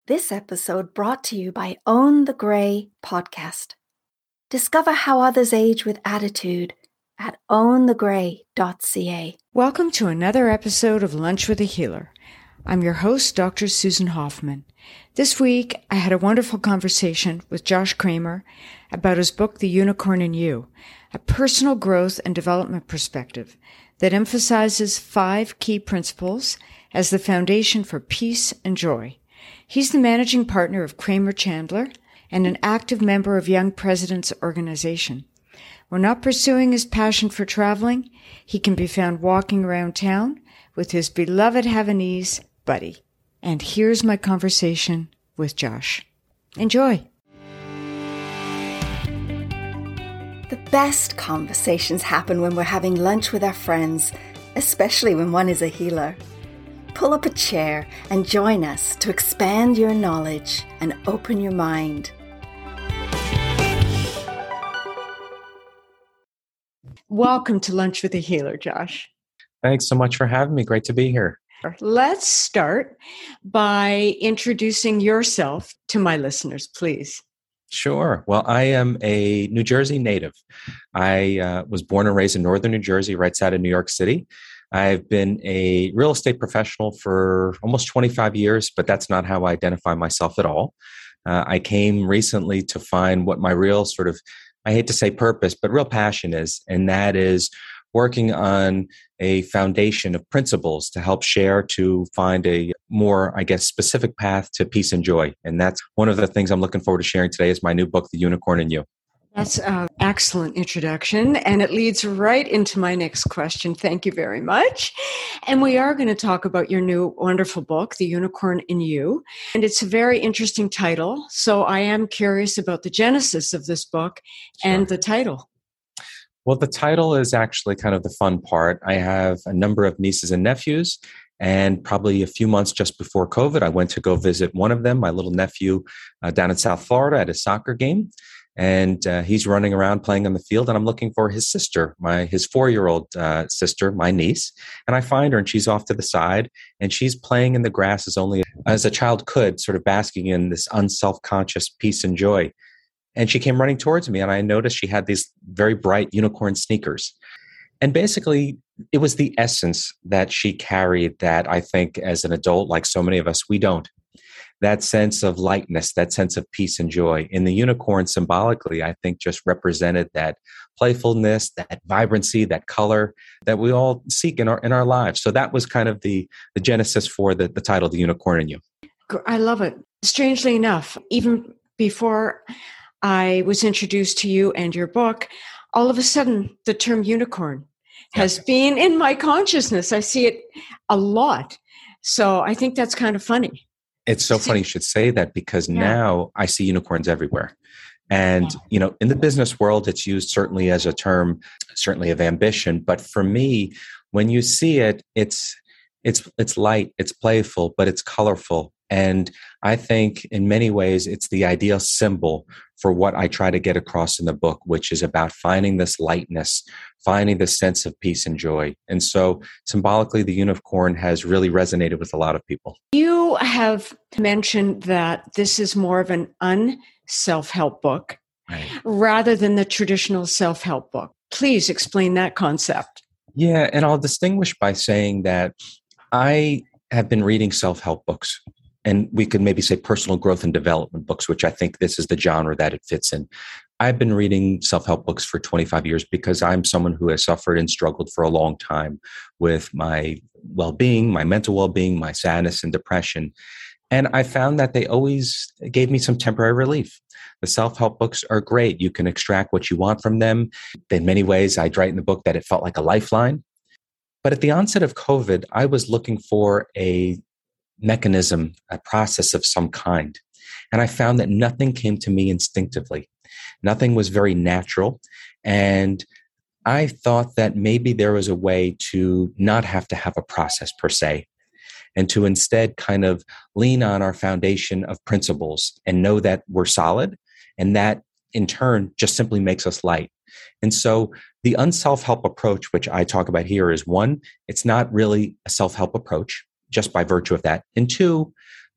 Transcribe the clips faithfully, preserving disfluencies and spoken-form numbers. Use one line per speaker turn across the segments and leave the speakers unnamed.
This episode brought to you by Own the Grey podcast. Discover how others age with attitude at own the grey dot c a.
Welcome to another episode of Lunch with a Healer. I'm your host, Doctor Susan Hoffman. This week, I had a wonderful conversation with Josh Kramer about his book, The Unicorn in You, a personal growth and development perspective that emphasizes five key principles as the foundation for peace and joy. He's the managing partner of Kramer Chandler and an active member of Young Presidents Organization. When not pursuing his passion for traveling, he can be found walking around town with his beloved Havanese, Buddy. And here's my conversation with Josh. Enjoy.
The best conversations happen when we're having lunch with our friends, especially when one is a healer. Pull up a chair and join us to expand your knowledge and open your mind.
Welcome to Lunch with a Healer, Josh.
Thanks so much for having me. Great to be here.
Let's start by introducing yourself to my listeners, please.
Sure. Well, I am a New Jersey native. I uh, was born and raised in northern New Jersey, right side of New York City. I've been a real estate professional for almost twenty-five years, but that's not how I identify myself at all. Uh, I came recently to find what my real sort of, I hate to say purpose, but real passion is, and that is working on a foundation of principles to help share to find a more, I guess, specific path to peace and joy. And that's one of the things I'm looking forward to sharing today is my new book, The Unicorn in You.
That's an excellent introduction, and it leads right into my next question. Thank you very much. And we are going to talk about your new wonderful book, The Unicorn in You. And it's a very interesting title. So I am curious about the genesis of this book
Sure.
and the title.
Well, the title is actually kind of the fun part. I have a number of nieces and nephews, and probably a few months just before COVID, I went to go visit one of them, my little nephew, uh, down in South Florida at a soccer game. And uh, he's running around playing on the field, and I'm looking for his sister, my his four-year-old uh, sister, my niece. And I find her, and she's off to the side, and she's playing in the grass as only as a child could, sort of basking in this unself-conscious peace and joy. And she came running towards me, and I noticed she had these very bright unicorn sneakers. And basically, it was the essence that she carried that I think as an adult, like so many of us, we don't. That sense of lightness, that sense of peace and joy. And the unicorn symbolically, I think, just represented that playfulness, that vibrancy, that color that we all seek in our in our lives. So that was kind of the, the genesis for the, the title, The Unicorn in You.
I love it. Strangely enough, even before I was introduced to you and your book, all of a sudden, the term unicorn has yeah. been in my consciousness. I see it a lot. So I think that's kind of funny.
It's so funny you should say that because yeah. now I see unicorns everywhere. And, yeah. you know, in the business world, it's used certainly as a term, certainly of ambition. But for me, when you see it, it's it's it's light, it's playful, but it's colorful. And I think in many ways, it's the ideal symbol for what I try to get across in the book, which is about finding this lightness, finding this sense of peace and joy. And so symbolically, the unicorn has really resonated with a lot of people.
You have mentioned that this is more of an un-self-help book
right.
rather than the traditional self-help book. Please explain that concept.
Yeah, and I'll distinguish by saying that I have been reading self-help books. And we could maybe say personal growth and development books, which I think this is the genre that it fits in. I've been reading self-help books for twenty-five years because I'm someone who has suffered and struggled for a long time with my well-being, my mental well-being, my sadness and depression. And I found that they always gave me some temporary relief. The self-help books are great. You can extract what you want from them. In many ways, I write in the book that it felt like a lifeline. But at the onset of COVID, I was looking for a mechanism, a process of some kind. And I found that nothing came to me instinctively. Nothing was very natural. And I thought that maybe there was a way to not have to have a process per se, and to instead kind of lean on our foundation of principles and know that we're solid, and that in turn just simply makes us light. And so the unself-help approach, which I talk about here, is one, it's not really a self-help approach just by virtue of that. And two,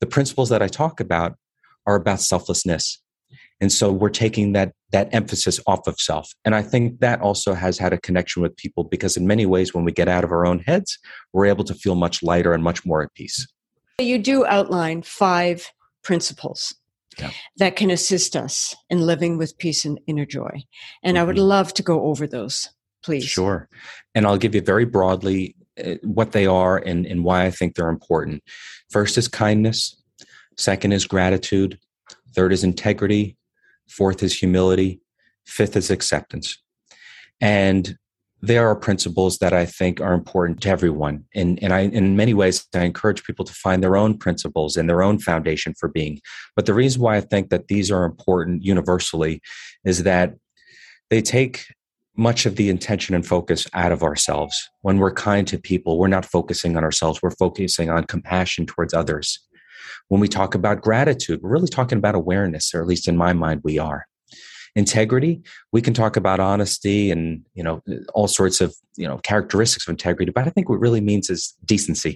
The principles that I talk about are about selflessness. And so we're taking that that emphasis off of self. And I think that also has had a connection with people because in many ways, when we get out of our own heads, we're able to feel much lighter and much more at peace.
You do outline five principles yeah. that can assist us in living with peace and inner joy. And mm-hmm. I would love to go over those, please.
Sure. And I'll give you very broadly uh, what they are and, and why I think they're important. First is kindness. Second is gratitude. Third is integrity. Fourth is humility. Fifth is acceptance. And there are principles that I think are important to everyone. And, and I, in many ways, I encourage people to find their own principles and their own foundation for being. But the reason why I think that these are important universally is that they take much of the intention and focus out of ourselves. When we're kind to people, we're not focusing on ourselves. We're focusing on compassion towards others. When we talk about gratitude, we're really talking about awareness, or at least in my mind, we are. Integrity, we can talk about honesty and, you know, all sorts of, you know, characteristics of integrity, but I think what it really means is decency.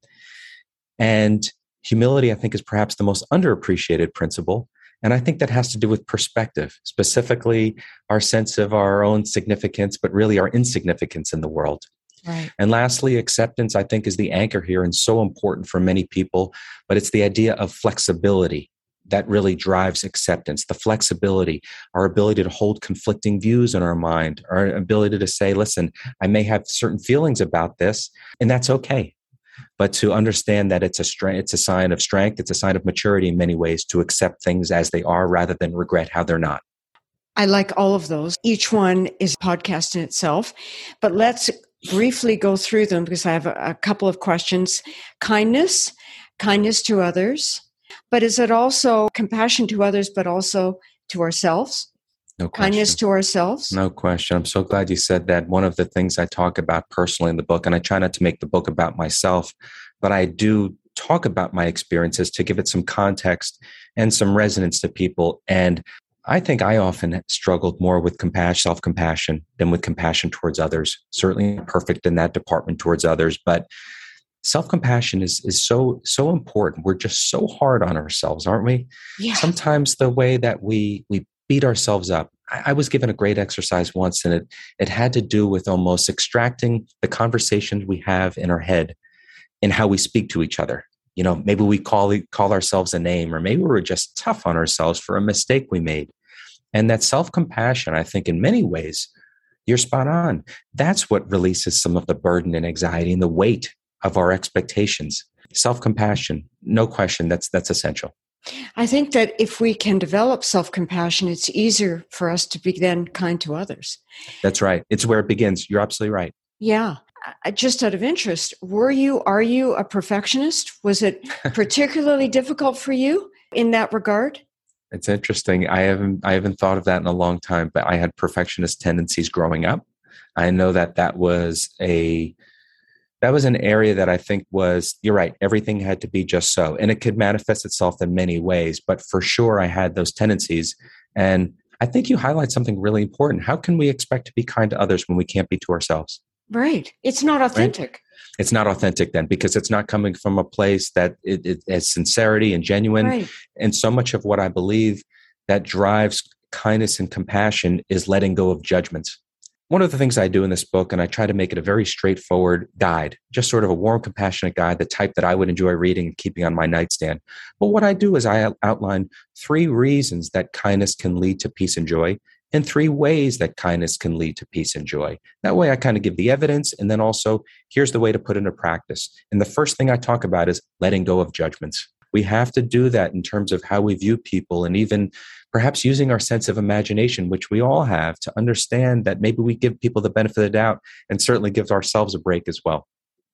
And humility, I think, is perhaps the most underappreciated principle. And I think that has to do with perspective, specifically our sense of our own significance, but really our insignificance in the world.
Right.
And lastly, acceptance, I think, is the anchor here and so important for many people, but it's the idea of flexibility that really drives acceptance. The flexibility, our ability to hold conflicting views in our mind, our ability to say, listen, I may have certain feelings about this, and that's okay. But to understand that it's a strength, it's a sign of strength, it's a sign of maturity in many ways to accept things as they are rather than regret how they're not.
I like all of those. Each one is a podcast in itself, but let's briefly go through them because I have a, a couple of questions. Kindness, kindness to others, but is it also compassion to others, but also to ourselves?
No question.
Kindness to ourselves?
No question. I'm so glad you said that. One of the things I talk about personally in the book, and I try not to make the book about myself, but I do talk about my experiences to give it some context and some resonance to people. And I think I often struggled more with compassion, self-compassion than with compassion towards others. Certainly perfect in that department towards others, but self-compassion is is so so important. We're just so hard on ourselves, aren't we?
Yeah.
Sometimes the way that we we beat ourselves up. I, I was given a great exercise once, and it it had to do with almost extracting the conversations we have in our head and how we speak to each other. You know, maybe we call call ourselves a name, or maybe we're just tough on ourselves for a mistake we made. And that self-compassion, I think in many ways, you're spot on. That's what releases some of the burden and anxiety and the weight of our expectations. Self-compassion, no question, that's that's essential.
I think that if we can develop self-compassion, it's easier for us to be then kind to others.
That's right. It's where it begins. You're absolutely right.
Yeah. Just out of interest, were you, are you a perfectionist? Was it particularly difficult for you in that regard?
It's interesting. I haven't I haven't thought of that in a long time, but I had perfectionist tendencies growing up. I know that that was a that was an area that I think was, you're right, everything had to be just so. And it could manifest itself in many ways, but for sure I had those tendencies. And I think you highlight something really important. How can we expect to be kind to others when we can't be to ourselves?
Right. It's not authentic.
Right? It's not authentic then, because it's not coming from a place that it, it has sincerity and genuine.
Right.
And so much of what I believe that drives kindness and compassion is letting go of judgments. One of the things I do in this book, and I try to make it a very straightforward guide, just sort of a warm, compassionate guide, the type that I would enjoy reading and keeping on my nightstand. But what I do is I outline three reasons that kindness can lead to peace and joy, and three ways that kindness can lead to peace and joy. That way I kind of give the evidence, and then also here's the way to put into practice. And the first thing I talk about is letting go of judgments. We have to do that in terms of how we view people, and even perhaps using our sense of imagination, which we all have, to understand that maybe we give people the benefit of the doubt and certainly give ourselves a break as well.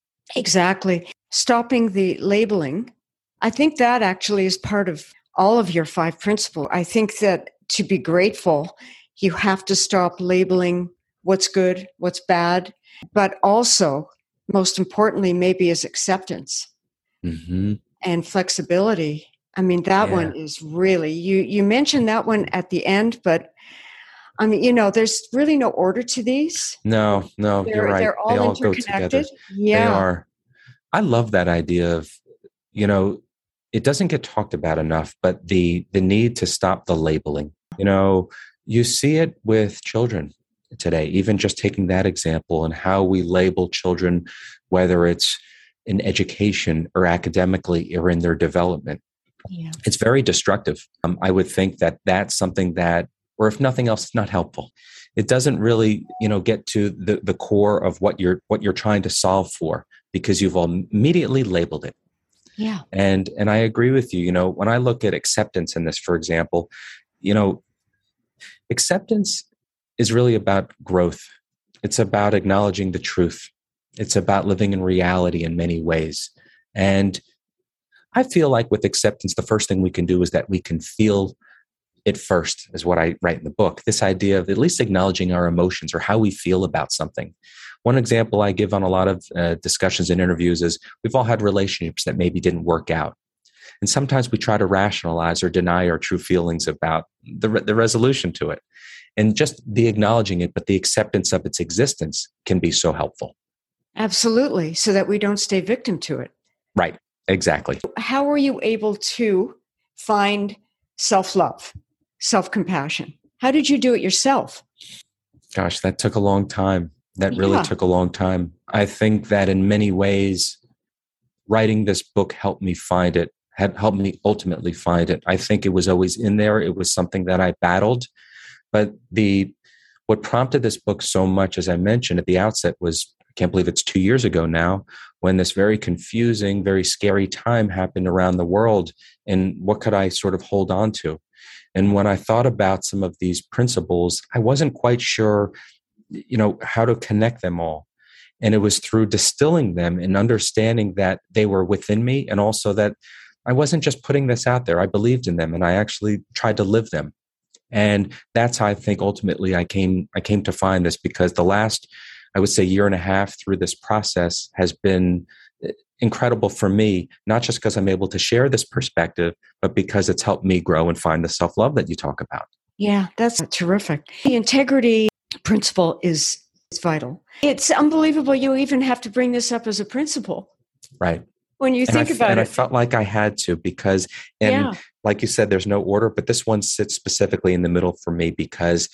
Exactly. Stopping the labeling. I think that actually is part of all of your five principles. I think that to be grateful, you have to stop labeling what's good, what's bad, but also, most importantly, maybe is acceptance
mm-hmm.
and flexibility. I mean, that
yeah.
one is really, you, you mentioned that one at the end, but I mean, you know, there's really no order to these.
No, no,
they're,
you're right.
They're all
they all
interconnected.
go together.
Yeah.
They are. I love that idea of, you know, it doesn't get talked about enough, but the the need to stop the labeling. You know, you see it with children today, even just taking that example and how we label children, whether it's in education or academically or in their development.
Yeah.
It's very destructive. Um, I would think that that's something that, or if nothing else, it's not helpful. It doesn't really, you know, get to the, the core of what you're what you're trying to solve for, because you've immediately labeled it.
Yeah.
And and I agree with you. You know, when I look at acceptance in this, for example, you know, acceptance is really about growth. It's about acknowledging the truth. It's about living in reality in many ways. And I feel like with acceptance, the first thing we can do is that we can feel it first, is what I write in the book. This idea of at least acknowledging our emotions or how we feel about something. One example I give on a lot of uh, discussions and interviews is we've all had relationships that maybe didn't work out. And sometimes we try to rationalize or deny our true feelings about the, re- the resolution to it. And just the acknowledging it, but the acceptance of its existence can be so helpful.
Absolutely. So that we don't stay victim to it.
Right. Exactly.
How were you able to find self-love, self-compassion? How did you do it yourself?
Gosh, that took a long time. That really
Yeah.
took a long time. I think that in many ways, writing this book helped me find it, had helped me ultimately find it. I think it was always in there. It was something that I battled. But the what prompted this book so much, as I mentioned at the outset, was, I can't believe it's two years ago now, when this very confusing, very scary time happened around the world. And what could I sort of hold on to? And when I thought about some of these principles, I wasn't quite sure, you know, how to connect them all. And it was through distilling them and understanding that they were within me, and also that I wasn't just putting this out there. I believed in them and I actually tried to live them. And that's how I think ultimately I came I came to find this, because the last, I would say, year and a half through this process has been incredible for me, not just because I'm able to share this perspective, but because it's helped me grow and find the self-love that you talk about.
Yeah, that's terrific. The integrity principle is, is vital. It's unbelievable you even have to bring this up as a principle.
Right.
When you
and
think
I,
about
and
it.
I felt like I had to, because, and
Yeah.
like you said, there's no order, but this one sits specifically in the middle for me because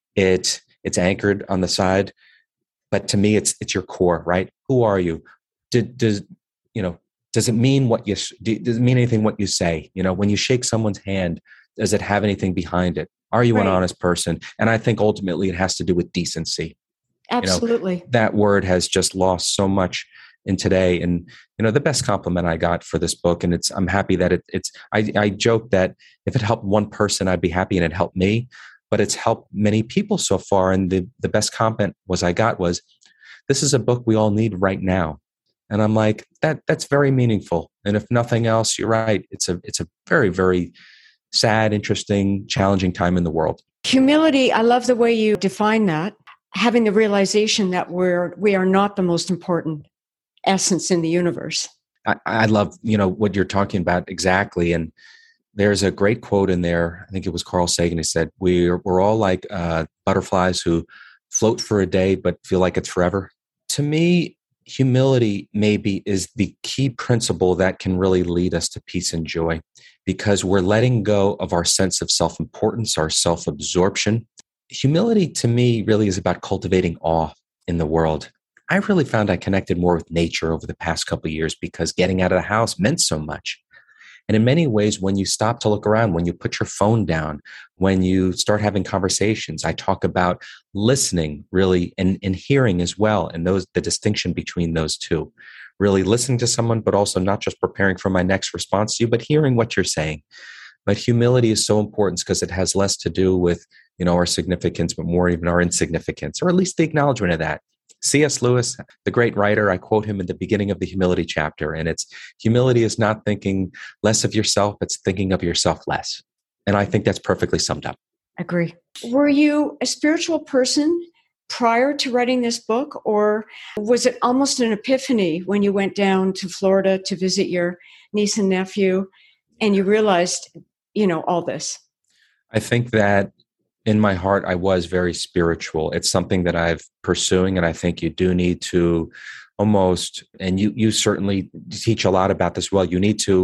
it it's anchored on the side. But to me, it's it's your core, right? Who are you? Did, does you know? Does it mean what you? Does it mean anything what you say? You know, when you shake someone's hand, does it have anything behind it? Are you
Right.
an honest person? And I think ultimately it has to do with decency.
Absolutely.
You know, that word has just lost so much in today. And you know, the best compliment I got for this book, and it's I'm happy that it, it's. I, I joke that if it helped one person, I'd be happy, and it helped me. But it's helped many people so far. And the, the best comment was I got was, this is a book we all need right now. And I'm like, that that's very meaningful. And if nothing else, you're right. It's a it's a very, very sad, interesting, challenging time in the world.
Humility, I love the way you define that. Having the realization that we're we are not the most important essence in the universe.
I, I love, you know, what you're talking about exactly. And there's a great quote in there. I think it was Carl Sagan who said, we're, we're all like uh, butterflies who float for a day, but feel like it's forever. To me, humility maybe is the key principle that can really lead us to peace and joy, because we're letting go of our sense of self-importance, our self-absorption. Humility to me really is about cultivating awe in the world. I really found I connected more with nature over the past couple of years because getting out of the house meant so much. And in many ways, when you stop to look around, when you put your phone down, when you start having conversations, I talk about listening really and, and hearing as well. And those the distinction between those two, really listening to someone, but also not just preparing for my next response to you, but hearing what you're saying. But humility is so important because it has less to do with, you know, our significance, but more even our insignificance, or at least the acknowledgement of that. C S Lewis, the great writer, I quote him in the beginning of the humility chapter, and it's humility is not thinking less of yourself, it's thinking of yourself less. And I think that's perfectly summed up.
Agree. Were you a spiritual person prior to writing this book, or was it almost an epiphany when you went down to Florida to visit your niece and nephew and you realized, you know, all this?
I think that in my heart, I was very spiritual. It's something that I've pursuing, and I think you do need to almost, and you you certainly teach a lot about this. Well, you need to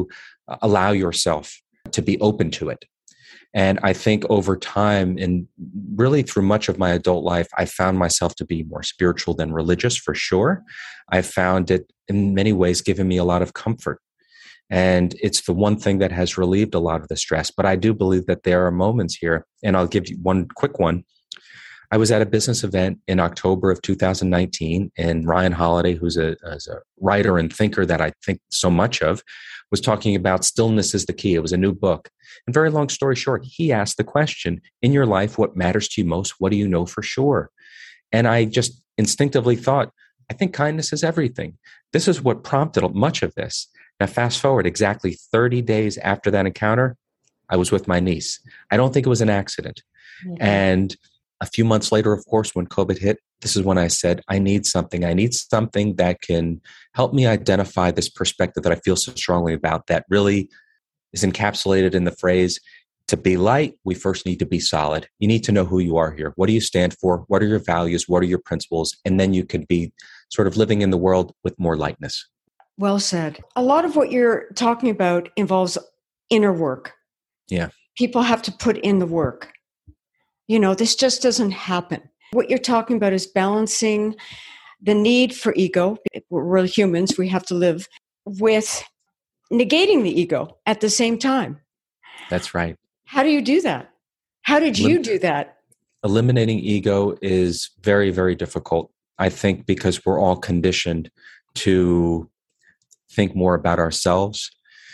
allow yourself to be open to it. And I think over time, and really through much of my adult life, I found myself to be more spiritual than religious, for sure. I found it in many ways given me a lot of comfort. And it's the one thing that has relieved a lot of the stress. But I do believe that there are moments here, and I'll give you one quick one. I was at a business event in October of two thousand nineteen, and Ryan Holiday, who's a, who's a writer and thinker that I think so much of, was talking about stillness is the key. It was a new book. And very long story short, he asked the question, in your life, what matters to you most? What do you know for sure? And I just instinctively thought, I think kindness is everything. This is what prompted much of this. Now, fast forward exactly thirty days after that encounter, I was with my niece. I don't think it was an accident. Mm-hmm. And a few months later, of course, when COVID hit, this is when I said, I need something. I need something that can help me identify this perspective that I feel so strongly about that really is encapsulated in the phrase, to be light, we first need to be solid. You need to know who you are here. What do you stand for? What are your values? What are your principles? And then you could be sort of living in the world with more lightness.
Well said. A lot of what you're talking about involves inner work.
Yeah. People
have to put in the work. You know, this just doesn't happen. What you're talking about is balancing the need for ego. We're humans, we have to live with negating the ego at the same time.
That's right.
How do you do that? How did you Elim- do that?
Eliminating ego is very, very difficult. I think because we're all conditioned to think more about ourselves.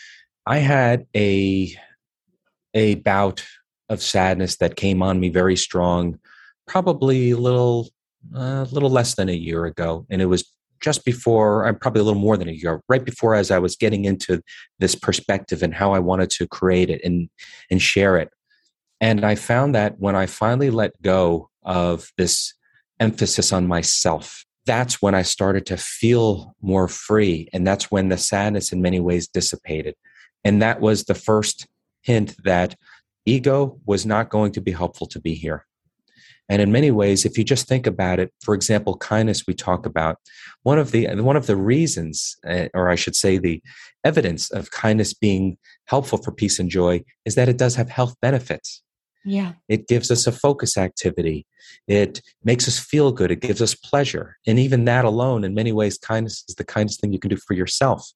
I had a, a bout of sadness that came on me very strong, probably a little, a uh, little less than a year ago. And it was just before, I'm probably a little more than a year, right before as I was getting into this perspective and how I wanted to create it and, and share it. And I found that when I finally let go of this emphasis on myself, that's when I started to feel more free. And that's when the sadness in many ways dissipated. And that was the first hint that ego was not going to be helpful to be here. And in many ways, if you just think about it, for example, kindness we talk about, one of the one of the reasons, or I should say the evidence of kindness being helpful for peace and joy is that it does have health benefits.
Yeah.
It gives us a focus activity. It makes us feel good. It gives us pleasure. And even that alone, in many ways, kindness is the kindest thing you can do for yourself.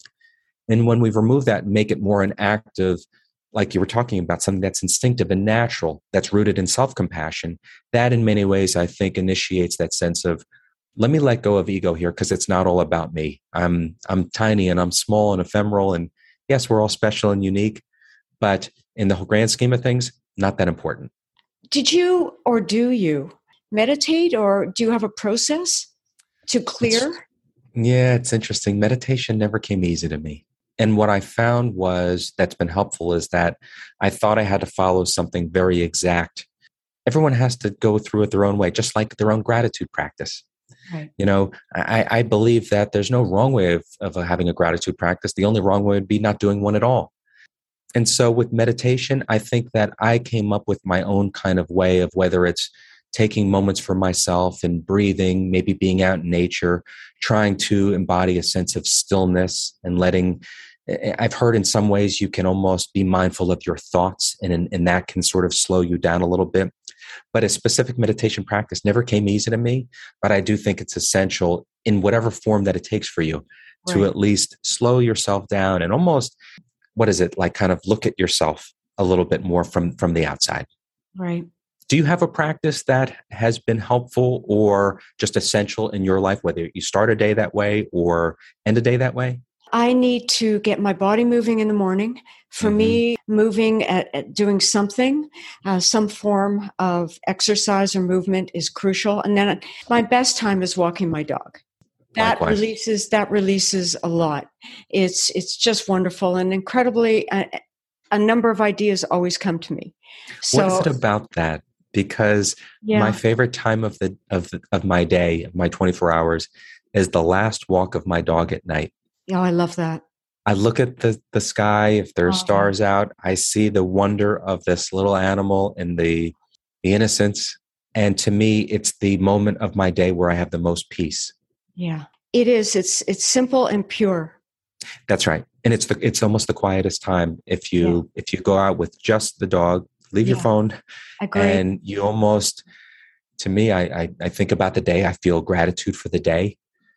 And when we remove that and make it more an act of, like you were talking about, something that's instinctive and natural, that's rooted in self-compassion, that in many ways, I think, initiates that sense of, let me let go of ego here because it's not all about me. I'm I'm tiny and I'm small and ephemeral. And yes, we're all special and unique, but in the grand scheme of things, not that important.
Did you or do you meditate, or do you have a process to clear?
It's, yeah, it's interesting. Meditation never came easy to me. And what I found was that's been helpful is that I thought I had to follow something very exact. Everyone has to go through it their own way, just like their own gratitude practice.
Right.
You know, I, I believe that there's no wrong way of, of having a gratitude practice. The only wrong way would be not doing one at all. And so with meditation, I think that I came up with my own kind of way of whether it's taking moments for myself and breathing, maybe being out in nature, trying to embody a sense of stillness and letting, I've heard in some ways you can almost be mindful of your thoughts, and, and that can sort of slow you down a little bit. But a specific meditation practice never came easy to me, but I do think it's essential in whatever form that it takes for you to
right.
at least slow yourself down and almost, what is it, like kind of look at yourself a little bit more from, from the outside.
Right.
Do you have a practice that has been helpful or just essential in your life, whether you start a day that way or end a day that way?
I need to get my body moving in the morning. For mm-hmm. me, moving at, at doing something, uh, some form of exercise or movement is crucial. And then my best time is walking my dog. That
Likewise.
releases that releases a lot. It's it's just wonderful and incredibly. Uh, a number of ideas always come to me. So,
what is it about that? Because
yeah.
my favorite time of the of the, of my day, of my twenty-four hours, is the last walk of my dog at night.
Oh, I love that.
I look at the, the sky. If there are oh. stars out, I see the wonder of this little animal and the the innocence. And to me, it's the moment of my day where I have the most peace.
Yeah, it is. It's it's simple and pure.
That's right. and it's the, it's almost the quietest time. If you, yeah. if you go out with just the dog, leave yeah. your phone, Agreed. And you almost, to me, I, I, I think about the day, I feel gratitude for the day,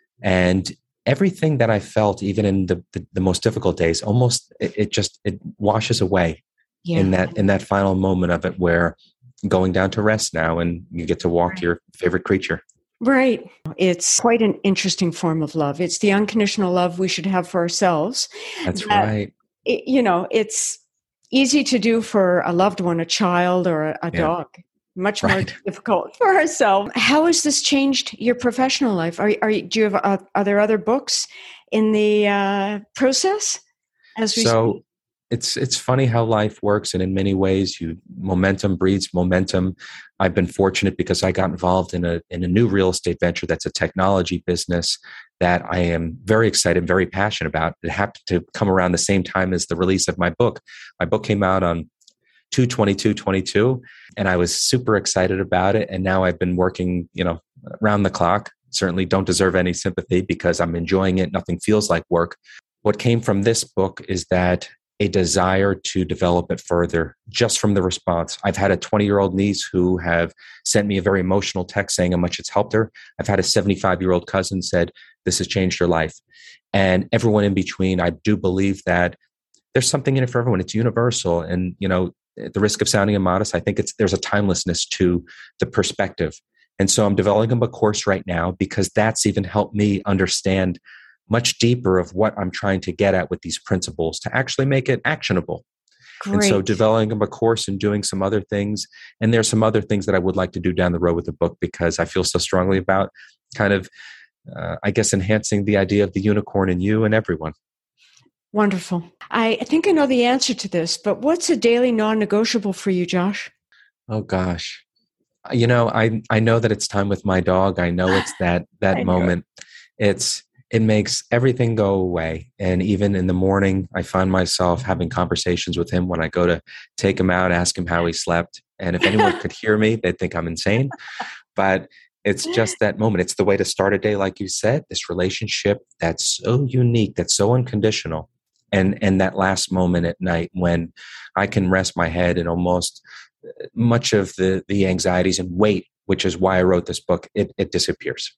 and everything that I felt, even in the, the, the most difficult days, almost, it, it just, it washes away yeah. in that, in that final moment of it, where going down to rest now and you get to walk right. your favorite creature.
Right. It's quite an interesting form of love. It's the unconditional love we should have for ourselves.
That's that, right.
It, you know, it's easy to do for a loved one, a child or a, a yeah. dog. Much right. more difficult for ourselves. How has this changed your professional life? Are, are do you have uh, are there other books in the uh, process? As we
so,
speak?
it's it's funny how life works, and in many ways, you momentum breeds momentum. I've been fortunate because I got involved in a in a new real estate venture that's a technology business that I am very excited, very passionate about. It happened to come around the same time as the release of my book. My book came out on two twenty-two twenty-two, and I was super excited about it. And now I've been working, you know, around the clock. Certainly don't deserve any sympathy because I'm enjoying it. Nothing feels like work. What came from this book is that a desire to develop it further just from the response. I've had a twenty-year-old niece who have sent me a very emotional text saying how much it's helped her. I've had a seventy-five-year-old cousin said, this has changed her life. And everyone in between, I do believe that there's something in it for everyone. It's universal. And, you know, at the risk of sounding immodest, I think it's there's a timelessness to the perspective. And so I'm developing a course right now because that's even helped me understand much deeper of what I'm trying to get at with these principles to actually make it actionable. Great. And so developing a course and doing some other things. And there's some other things that I would like to do down the road with the book because I feel so strongly about kind of, uh, I guess, enhancing the idea of the unicorn in you and everyone.
Wonderful. I think I know the answer to this, but what's a daily non-negotiable for you, Josh?
Oh, gosh. You know, I, I know that it's time with my dog. I know it's that, that moment. It's, It makes everything go away. And even in the morning, I find myself having conversations with him when I go to take him out, ask him how he slept. And if anyone could hear me, they'd think I'm insane. But it's just that moment. It's the way to start a day, like you said, this relationship that's so unique, that's so unconditional. And, and that last moment at night when I can rest my head and almost much of the, the anxieties and weight, which is why I wrote this book, it, it disappears.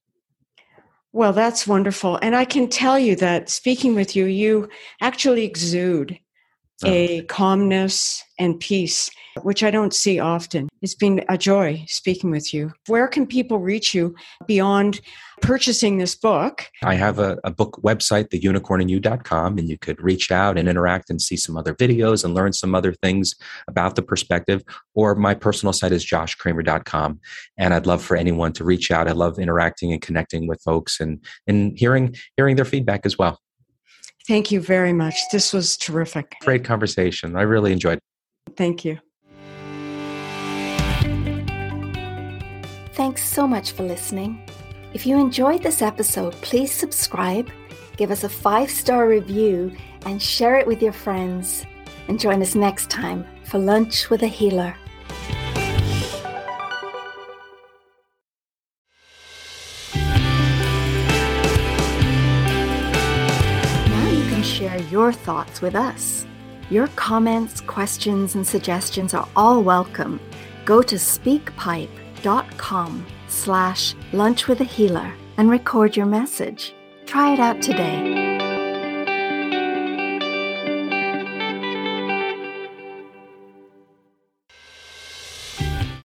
Well, that's wonderful. And I can tell you that speaking with you, you actually exude oh. a calmness and peace, which I don't see often. It's been a joy speaking with you. Where can people reach you beyond purchasing this book?
I have a, a book website, the unicorn in you dot com, and you could reach out and interact and see some other videos and learn some other things about the perspective. Or my personal site is josh kramer dot com. And I'd love for anyone to reach out. I love interacting and connecting with folks and, and hearing, hearing their feedback as well.
Thank you very much. This was terrific.
Great conversation. I really enjoyed it.
Thank you.
Thanks so much for listening. If you enjoyed this episode, please subscribe, give us a five-star review, and share it with your friends. And join us next time for Lunch with a Healer. Now you can share your thoughts with us. Your comments, questions, and suggestions are all welcome. Go to speakpipe dot com slash lunch with a healer and record your message. Try it out today.